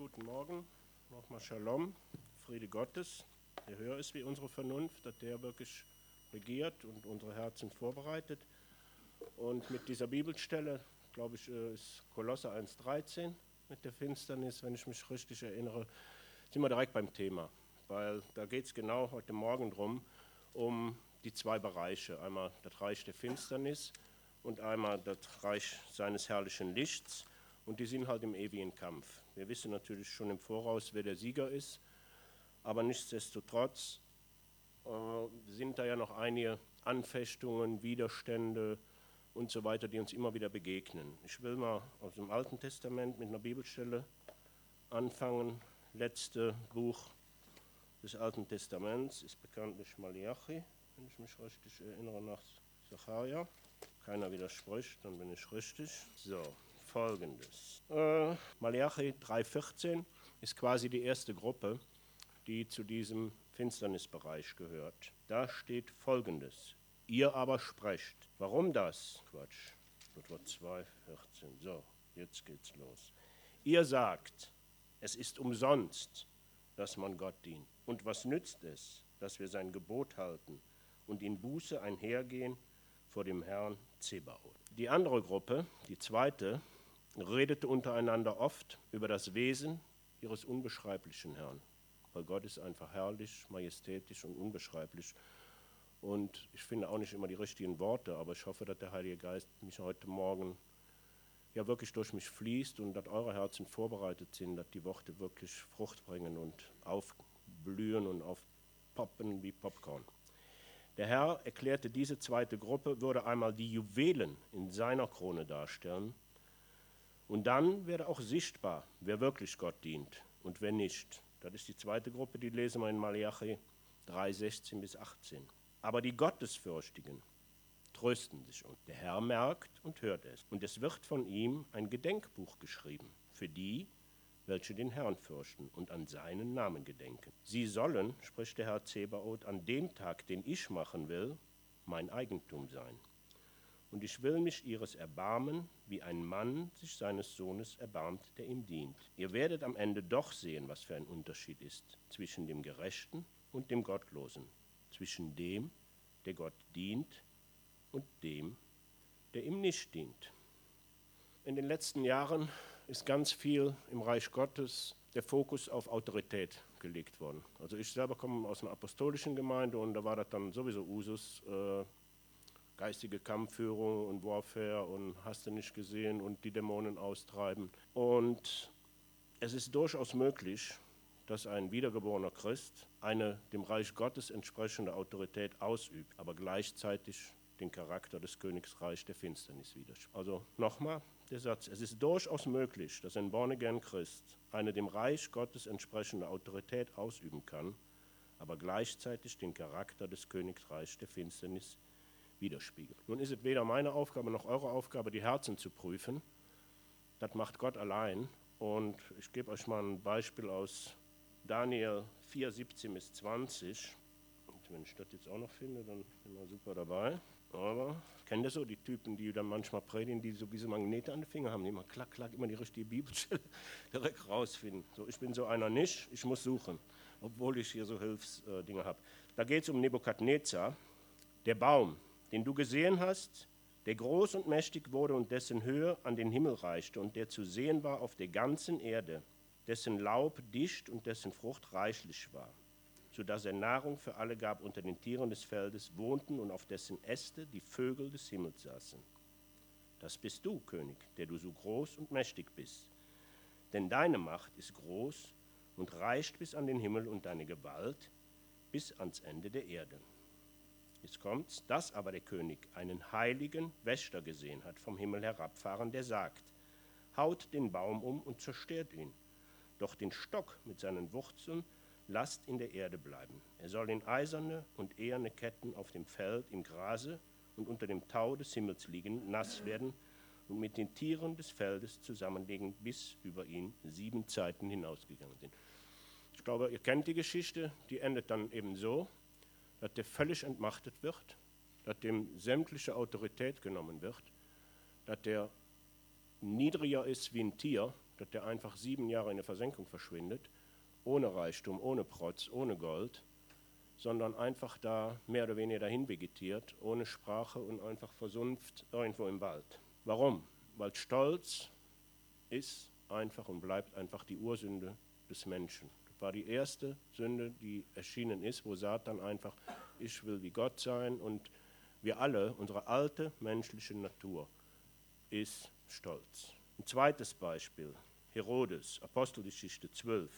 Guten Morgen, nochmal Shalom, Friede Gottes, der höher ist wie unsere Vernunft, dass der wirklich regiert und unsere Herzen vorbereitet. Und mit dieser Bibelstelle, glaube ich, ist Kolosser 1,13 mit der Finsternis, wenn ich mich richtig erinnere, sind wir direkt beim Thema, weil da geht es genau heute Morgen drum, um die zwei Bereiche, einmal das Reich der Finsternis und einmal das Reich seines herrlichen Lichts. Und die sind halt im ewigen Kampf. Wir wissen natürlich schon im Voraus, wer der Sieger ist, aber nichtsdestotrotz sind da ja noch einige Anfechtungen, Widerstände und so weiter, die uns immer wieder begegnen. Ich will mal aus dem Alten Testament mit einer Bibelstelle anfangen. Letzte Buch des Alten Testaments ist bekanntlich Malachi, wenn ich mich richtig erinnere, nach Sacharja. Keiner widerspricht, dann bin ich richtig. So. Folgendes. Malachi 3,14 ist quasi die erste Gruppe, die zu diesem Finsternisbereich gehört. Da steht Folgendes. Ihr aber sprecht. Warum das? Quatsch. Das war 2,14. So, jetzt geht's los. Ihr sagt, es ist umsonst, dass man Gott dient. Und was nützt es, dass wir sein Gebot halten und in Buße einhergehen vor dem Herrn Zebaoth? Die andere Gruppe, die zweite, redete untereinander oft über das Wesen ihres unbeschreiblichen Herrn. Weil Gott ist einfach herrlich, majestätisch und unbeschreiblich. Und ich finde auch nicht immer die richtigen Worte, aber ich hoffe, dass der Heilige Geist mich heute Morgen ja wirklich durch mich fließt und dass eure Herzen vorbereitet sind, dass die Worte wirklich Frucht bringen und aufblühen und aufpoppen wie Popcorn. Der Herr erklärte, diese zweite Gruppe würde einmal die Juwelen in seiner Krone darstellen. Und dann werde auch sichtbar, wer wirklich Gott dient und wer nicht. Das ist die zweite Gruppe, die lesen wir in Malachi 3,16 bis 18. Aber die Gottesfürchtigen trösten sich und der Herr merkt und hört es. Und es wird von ihm ein Gedenkbuch geschrieben für die, welche den Herrn fürchten und an seinen Namen gedenken. Sie sollen, spricht der Herr Zebaoth, an dem Tag, den ich machen will, mein Eigentum sein. Und ich will mich ihres erbarmen, wie ein Mann sich seines Sohnes erbarmt, der ihm dient. Ihr werdet am Ende doch sehen, was für ein Unterschied ist zwischen dem Gerechten und dem Gottlosen, zwischen dem, der Gott dient, und dem, der ihm nicht dient. In den letzten Jahren ist ganz viel im Reich Gottes der Fokus auf Autorität gelegt worden. Also ich selber komme aus einer apostolischen Gemeinde und da war das dann sowieso Usus, geistige Kampfführung und Warfare und hast du nicht gesehen und die Dämonen austreiben. Und es ist durchaus möglich, dass ein wiedergeborener Christ eine dem Reich Gottes entsprechende Autorität ausübt, aber gleichzeitig den Charakter des Königsreichs der Finsternis widerspiegelt. Also nochmal der Satz, es ist durchaus möglich, dass ein Born-again Christ eine dem Reich Gottes entsprechende Autorität ausüben kann, aber gleichzeitig den Charakter des Königsreichs der Finsternis widerspiegelt. Nun ist es weder meine Aufgabe noch eure Aufgabe, die Herzen zu prüfen. Das macht Gott allein. Und ich gebe euch mal ein Beispiel aus Daniel 4, 17 bis 20. Und wenn ich das jetzt auch noch finde, dann sind wir super dabei. Aber kennt ihr so die Typen, die dann manchmal predigen, die so wie so Magnete an den Fingern haben, die immer klack, klack, immer die richtige Bibelstelle direkt rausfinden. So, ich bin so einer nicht, ich muss suchen, obwohl ich hier so Hilfsdinge habe. Da geht es um Nebukadnezar, der Baum, den du gesehen hast, der groß und mächtig wurde und dessen Höhe an den Himmel reichte und der zu sehen war auf der ganzen Erde, dessen Laub dicht und dessen Frucht reichlich war, sodass er Nahrung für alle gab, unter den Tieren des Feldes wohnten und auf dessen Äste die Vögel des Himmels saßen. Das bist du, König, der du so groß und mächtig bist. Denn deine Macht ist groß und reicht bis an den Himmel und deine Gewalt bis ans Ende der Erde. Jetzt kommt's, dass aber der König einen heiligen Wächter gesehen hat, vom Himmel herabfahren, der sagt, haut den Baum um und zerstört ihn, doch den Stock mit seinen Wurzeln lasst in der Erde bleiben. Er soll in eiserne und eherne Ketten auf dem Feld, im Grase und unter dem Tau des Himmels liegen, nass werden und mit den Tieren des Feldes zusammenlegen, bis über ihn 7 Zeiten hinausgegangen sind. Ich glaube, ihr kennt die Geschichte, die endet dann eben so, dass der völlig entmachtet wird, dass dem sämtliche Autorität genommen wird, dass der niedriger ist wie ein Tier, dass der einfach 7 Jahre in der Versenkung verschwindet, ohne Reichtum, ohne Protz, ohne Gold, sondern einfach da mehr oder weniger dahin vegetiert, ohne Sprache und einfach versumpft irgendwo im Wald. Warum? Weil Stolz ist einfach und bleibt einfach die Ursünde des Menschen. Das war die erste Sünde, die erschienen ist, wo Satan einfach, ich will wie Gott sein, und wir alle, unsere alte menschliche Natur ist Stolz. Ein zweites Beispiel, Herodes, Apostelgeschichte 12,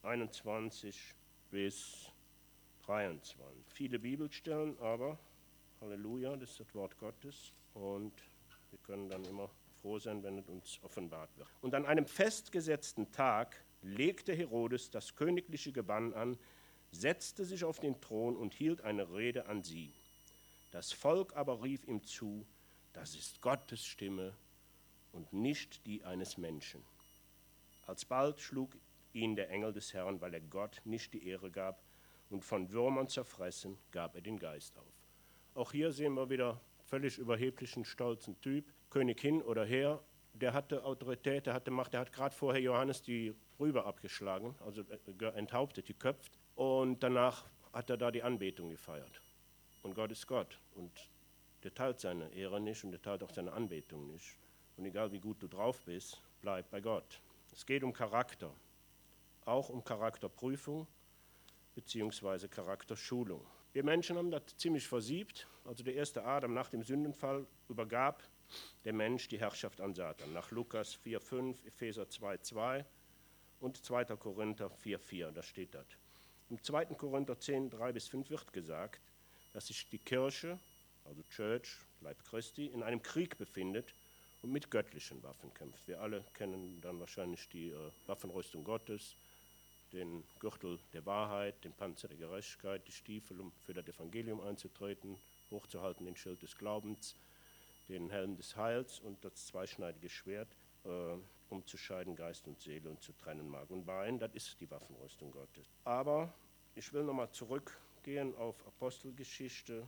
21 bis 23. Viele Bibelstellen, aber Halleluja, das ist das Wort Gottes und wir können dann immer froh sein, wenn es uns offenbart wird. Und an einem festgesetzten Tag legte Herodes das königliche Gewand an, setzte sich auf den Thron und hielt eine Rede an sie. Das Volk aber rief ihm zu, das ist Gottes Stimme und nicht die eines Menschen. Alsbald schlug ihn der Engel des Herrn, weil er Gott nicht die Ehre gab, und von Würmern zerfressen gab er den Geist auf. Auch hier sehen wir wieder völlig überheblichen, stolzen Typ, König hin oder her, der hatte Autorität, der hatte Macht, der hat gerade vorher Johannes die Rübe abgeschlagen, also enthauptet, geköpft, und danach hat er da die Anbetung gefeiert. Und Gott ist Gott und der teilt seine Ehre nicht und der teilt auch seine Anbetung nicht. Und egal wie gut du drauf bist, bleib bei Gott. Es geht um Charakter, auch um Charakterprüfung bzw. Charakterschulung. Wir Menschen haben das ziemlich versiebt. Also der erste Adam nach dem Sündenfall übergab der Mensch die Herrschaft an Satan. Nach Lukas 4,5, Epheser 2,2 und 2. Korinther 4,4, da steht das. Im 2. Korinther 10, 3-5 wird gesagt, dass sich die Kirche, also Church, Leib Christi, in einem Krieg befindet und mit göttlichen Waffen kämpft. Wir alle kennen dann wahrscheinlich die Waffenrüstung Gottes, den Gürtel der Wahrheit, den Panzer der Gerechtigkeit, die Stiefel, um für das Evangelium einzutreten, hochzuhalten den Schild des Glaubens, den Helm des Heils und das zweischneidige Schwert, um zu scheiden Geist und Seele und zu trennen Mark und Bein. Das ist die Waffenrüstung Gottes. Aber ich will nochmal zurückgehen auf Apostelgeschichte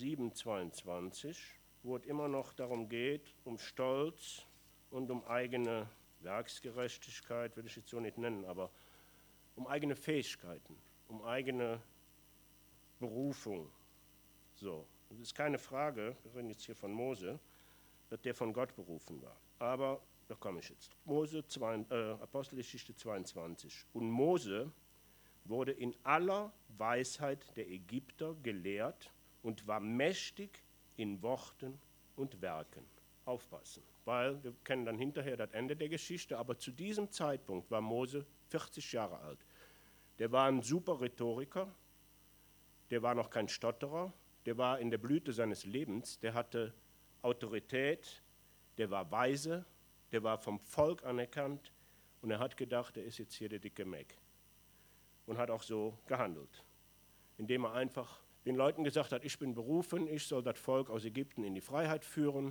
7,22, wo es immer noch darum geht, um Stolz und um eigene Werksgerechtigkeit, will ich jetzt so nicht nennen, aber um eigene Fähigkeiten, um eigene Berufung. So, es ist keine Frage, wir reden jetzt hier von Mose, dass der von Gott berufen war. Aber, da komme ich jetzt. Apostelgeschichte 22. Und Mose wurde in aller Weisheit der Ägypter gelehrt und war mächtig in Worten und Werken. Aufpassen, weil wir kennen dann hinterher das Ende der Geschichte, aber zu diesem Zeitpunkt war Mose 40 Jahre alt. Der war ein super Rhetoriker, der war noch kein Stotterer, der war in der Blüte seines Lebens, der hatte Autorität, der war weise, der war vom Volk anerkannt und er hat gedacht, er ist jetzt hier der dicke Mac und hat auch so gehandelt, indem er einfach den Leuten gesagt hat, ich bin berufen, ich soll das Volk aus Ägypten in die Freiheit führen.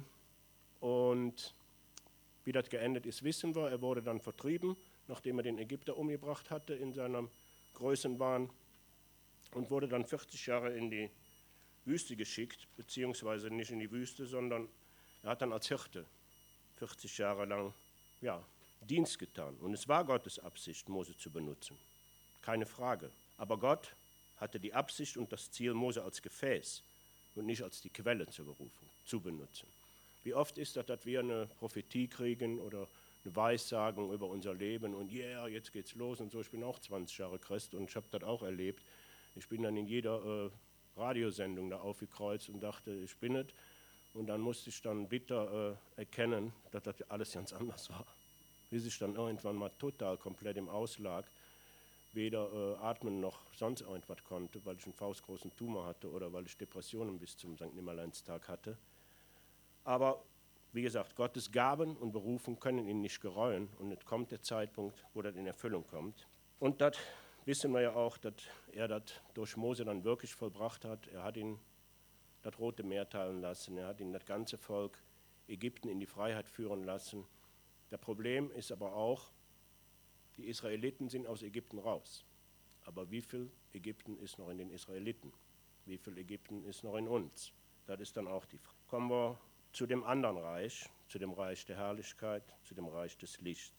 Und wie das geendet ist, wissen wir. Er wurde dann vertrieben, nachdem er den Ägypter umgebracht hatte in seinem Größenwahn und wurde dann 40 Jahre in die Wüste geschickt, beziehungsweise nicht in die Wüste, sondern er hat dann als Hirte 40 Jahre lang Dienst getan. Und es war Gottes Absicht, Mose zu benutzen, keine Frage. Aber Gott hatte die Absicht und das Ziel, Mose als Gefäß und nicht als die Quelle zu benutzen. Wie oft ist das, dass wir eine Prophetie kriegen oder eine Weissagung über unser Leben und jetzt geht's los und so. Ich bin auch 20 Jahre Christ und ich habe das auch erlebt. Ich bin dann in jeder Radiosendung da aufgekreuzt und dachte, ich bin es. Und dann musste ich dann bitter erkennen, dass das alles ganz anders war. Bis ich dann irgendwann mal total komplett im Auslag weder atmen noch sonst irgendwas konnte, weil ich einen faustgroßen Tumor hatte oder weil ich Depressionen bis zum St. Nimmerleinstag hatte. Aber wie gesagt, Gottes Gaben und Berufung können ihn nicht gereuen und es kommt der Zeitpunkt, wo das in Erfüllung kommt. Und das wissen wir ja auch, dass er das durch Mose dann wirklich vollbracht hat. Er hat ihn das Rote Meer teilen lassen, er hat ihn das ganze Volk Ägypten in die Freiheit führen lassen. Das Problem ist aber auch, die Israeliten sind aus Ägypten raus. Aber wie viel Ägypten ist noch in den Israeliten? Wie viel Ägypten ist noch in uns? Das ist dann auch die Frage. Kommen wir zu dem anderen Reich, zu dem Reich der Herrlichkeit, zu dem Reich des Lichts,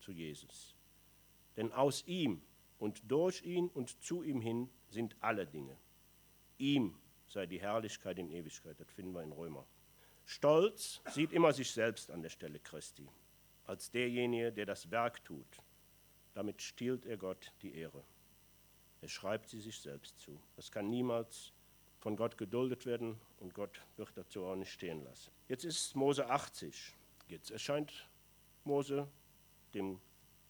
zu Jesus. Denn aus ihm und durch ihn und zu ihm hin sind alle Dinge. Ihm sei die Herrlichkeit in Ewigkeit, das finden wir in Römer. Stolz sieht immer sich selbst an der Stelle Christi, als derjenige, der das Werk tut. Damit stiehlt er Gott die Ehre. Er schreibt sie sich selbst zu. Das kann niemals von Gott geduldet werden und Gott wird dazu auch nicht stehen lassen. Jetzt ist Mose 80. Jetzt erscheint Mose dem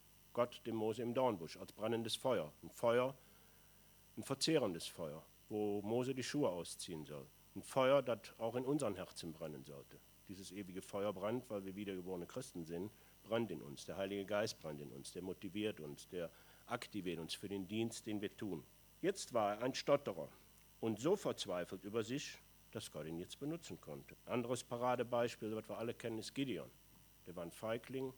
Mose im Dornbusch als brennendes Feuer. Ein Feuer, ein verzehrendes Feuer, wo Mose die Schuhe ausziehen soll. Ein Feuer, das auch in unseren Herzen brennen sollte. Dieses ewige Feuer brennt, weil wir wiedergeborene Christen sind, brennt in uns. Der Heilige Geist brennt in uns, der motiviert uns, der aktiviert uns für den Dienst, den wir tun. Jetzt war er ein Stotterer und so verzweifelt über sich, dass Gott ihn jetzt benutzen konnte. Anderes Paradebeispiel, was wir alle kennen, ist Gideon. Der war ein Feigling,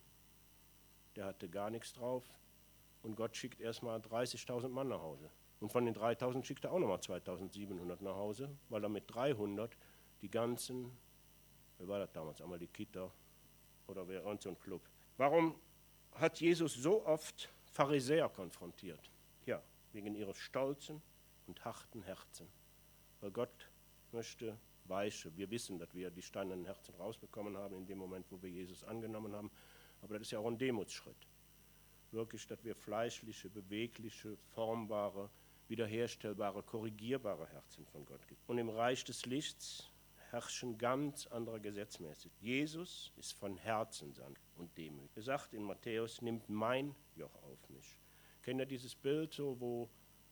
der hatte gar nichts drauf und Gott schickt erstmal 30.000 Mann nach Hause. Und von den 3.000 schickt er auch nochmal 2.700 nach Hause, weil er mit 300 die ganzen, wer war das damals, einmal die Kita oder wer und so ein Club. Warum hat Jesus so oft Pharisäer konfrontiert? Ja, wegen ihres stolzen und harten Herzen. Weil Gott möchte weiche. Wir wissen, dass wir die steinernen Herzen rausbekommen haben in dem Moment, wo wir Jesus angenommen haben. Aber das ist ja auch ein Demutsschritt. Wirklich, dass wir fleischliche, bewegliche, formbare, wiederherstellbare, korrigierbare Herzen von Gott gibt. Und im Reich des Lichts herrschen ganz andere Gesetzmäßig. Jesus ist von Herzen sanft und demütig. Er sagt in Matthäus, nimmt mein Joch auf mich. Kennt ihr dieses Bild, so, wo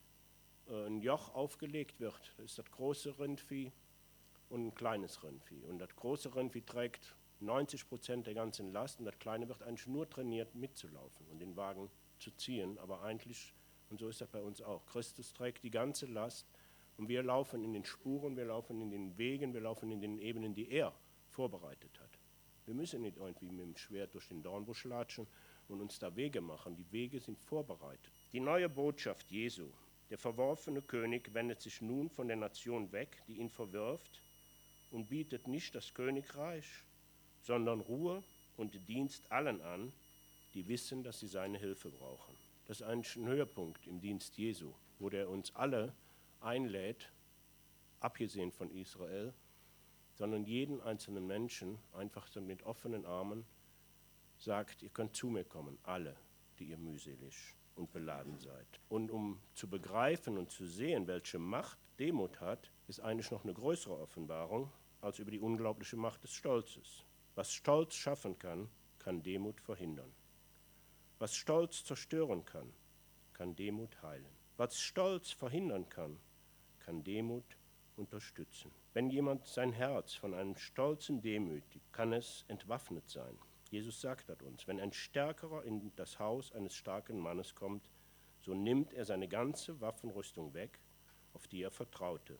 ein Joch aufgelegt wird? Das ist das große Rindvieh und ein kleines Rindvieh. Und das große Rindvieh trägt 90% der ganzen Last und das kleine wird eigentlich nur trainiert, mitzulaufen und den Wagen zu ziehen, aber eigentlich, und so ist das bei uns auch, Christus trägt die ganze Last und wir laufen in den Spuren, wir laufen in den Wegen, wir laufen in den Ebenen, die er vorbereitet hat. Wir müssen nicht irgendwie mit dem Schwert durch den Dornbusch latschen und uns da Wege machen, die Wege sind vorbereitet. Die neue Botschaft Jesu, der verworfene König wendet sich nun von der Nation weg, die ihn verwirft und bietet nicht das Königreich, sondern Ruhe und Dienst allen an, die wissen, dass sie seine Hilfe brauchen. Das ist eigentlich ein Höhepunkt im Dienst Jesu, wo der uns alle einlädt, abgesehen von Israel, sondern jeden einzelnen Menschen einfach so mit offenen Armen sagt, ihr könnt zu mir kommen, alle, die ihr mühselig und beladen seid. Und um zu begreifen und zu sehen, welche Macht Demut hat, ist eigentlich noch eine größere Offenbarung als über die unglaubliche Macht des Stolzes. Was Stolz schaffen kann, kann Demut verhindern. Was Stolz zerstören kann, kann Demut heilen. Was Stolz verhindern kann, kann Demut unterstützen. Wenn jemand sein Herz von einem Stolzen demütigt, kann es entwaffnet sein. Jesus sagt das uns, wenn ein Stärkerer in das Haus eines starken Mannes kommt, so nimmt er seine ganze Waffenrüstung weg, auf die er vertraute.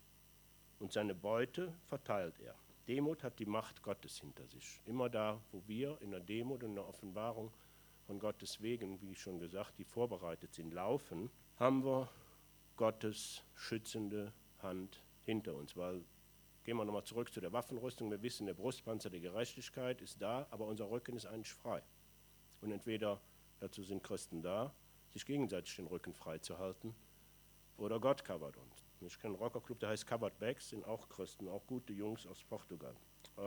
Und seine Beute verteilt er. Demut hat die Macht Gottes hinter sich. Immer da, wo wir in der Demut und in der Offenbarung von Gottes Wegen, wie schon gesagt, die vorbereitet sind, laufen, haben wir Gottes schützende Hand hinter uns. Weil, gehen wir nochmal zurück zu der Waffenrüstung, wir wissen, der Brustpanzer der Gerechtigkeit ist da, aber unser Rücken ist eigentlich frei. Und entweder dazu sind Christen da, sich gegenseitig den Rücken frei zu halten, oder Gott covert uns. Ich kenne einen Rockerclub, der heißt Covered Backs, sind auch Christen, auch gute Jungs aus Portugal.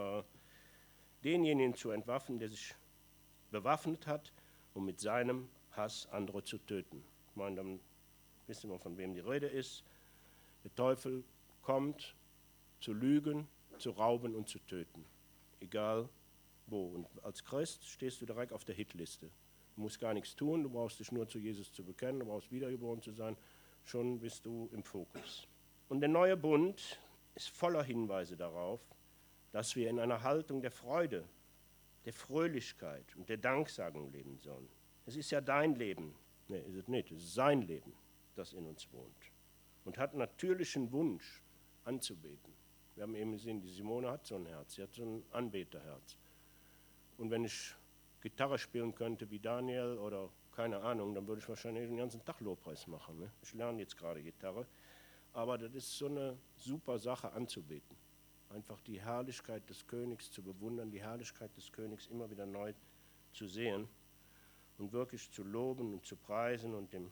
Denjenigen zu entwaffnen, der sich bewaffnet hat, um mit seinem Hass andere zu töten. Ich meine, dann wissen wir, von wem die Rede ist. Der Teufel kommt zu lügen, zu rauben und zu töten. Egal wo. Und als Christ stehst du direkt auf der Hitliste. Du musst gar nichts tun, du brauchst dich nur zu Jesus zu bekennen, du brauchst wiedergeboren zu sein. Schon bist du im Fokus. Und der neue Bund ist voller Hinweise darauf, dass wir in einer Haltung der Freude, der Fröhlichkeit und der Danksagung leben sollen. Es ist ja dein Leben, nee, ist es nicht, es ist sein Leben, das in uns wohnt. Und hat einen natürlichen Wunsch anzubeten. Wir haben eben gesehen, die Simone hat so ein Herz, sie hat so ein Anbeterherz. Und wenn ich Gitarre spielen könnte wie Daniel oder keine Ahnung, dann würde ich wahrscheinlich den ganzen Tag Lobpreis machen. Ne? Ich lerne jetzt gerade Gitarre, aber das ist so eine super Sache anzubeten. Einfach die Herrlichkeit des Königs zu bewundern, die Herrlichkeit des Königs immer wieder neu zu sehen. und wirklich zu loben und zu preisen und dem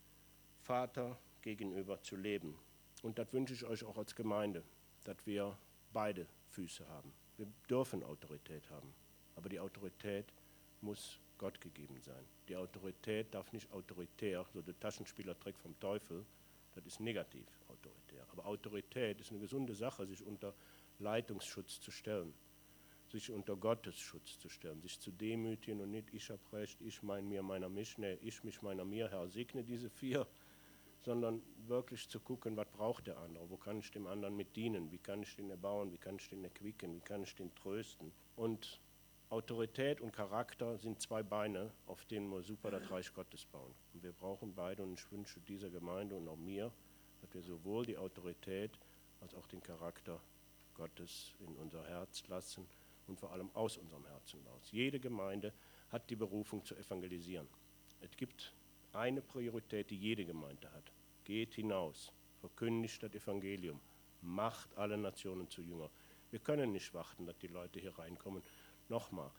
Vater gegenüber zu leben. Und das wünsche ich euch auch als Gemeinde, dass wir beide Füße haben. Wir dürfen Autorität haben, aber die Autorität muss Gott gegeben sein. Die Autorität darf nicht autoritär, so der Taschenspielertrick vom Teufel, das ist negativ autoritär. Aber Autorität ist eine gesunde Sache, sich unter Leitungsschutz zu stellen, sich unter Gottes Schutz zu stellen, sich zu demütigen und nicht ich hab recht, ich mein mir, meiner mich, nee, ich mich, meiner mir, Herr, segne diese vier, sondern wirklich zu gucken, was braucht der andere, wo kann ich dem anderen mit dienen, wie kann ich den erbauen, wie kann ich den erquicken, wie kann ich den trösten. Und Autorität und Charakter sind zwei Beine, auf denen wir super das Reich Gottes bauen. Und wir brauchen beide und ich wünsche dieser Gemeinde und auch mir, dass wir sowohl die Autorität als auch den Charakter Gottes in unser Herz lassen und vor allem aus unserem Herzen raus. Jede Gemeinde hat die Berufung zu evangelisieren. Es gibt eine Priorität, die jede Gemeinde hat. Geht hinaus, verkündigt das Evangelium, macht alle Nationen zu Jünger. Wir können nicht warten, dass die Leute hier reinkommen. Nochmal,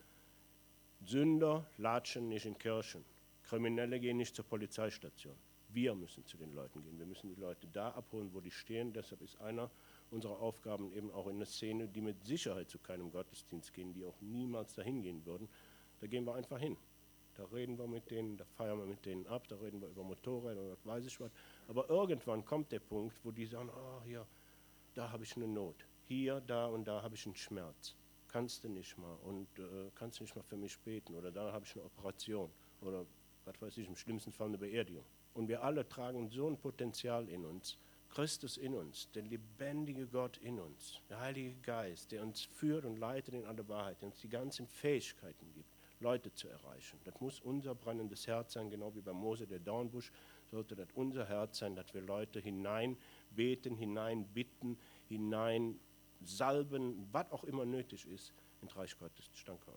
Sünder latschen nicht in Kirchen, Kriminelle gehen nicht zur Polizeistation. Wir müssen zu den Leuten gehen, wir müssen die Leute da abholen, wo die stehen. Deshalb ist einer unserer Aufgaben eben auch in der Szene, die mit Sicherheit zu keinem Gottesdienst gehen, die auch niemals dahin gehen würden. Da gehen wir einfach hin. Da reden wir mit denen, da feiern wir mit denen ab, da reden wir über Motorräder oder was weiß ich was. Aber irgendwann kommt der Punkt, wo die sagen, oh, hier, da habe ich eine Not. Hier, da und da habe ich einen Schmerz. Kannst du nicht mal und kannst du nicht mal für mich beten oder da habe ich eine Operation oder was weiß ich, im schlimmsten Fall eine Beerdigung. Und wir alle tragen so ein Potenzial in uns, Christus in uns, der lebendige Gott in uns, der Heilige Geist, der uns führt und leitet in alle Wahrheit, der uns die ganzen Fähigkeiten gibt, Leute zu erreichen. Das muss unser brennendes Herz sein, genau wie bei Mose der Dornbusch, sollte das unser Herz sein, dass wir Leute hineinbeten, hineinbitten, hinein salben, was auch immer nötig ist, in Reich Gottes. Ich danke euch.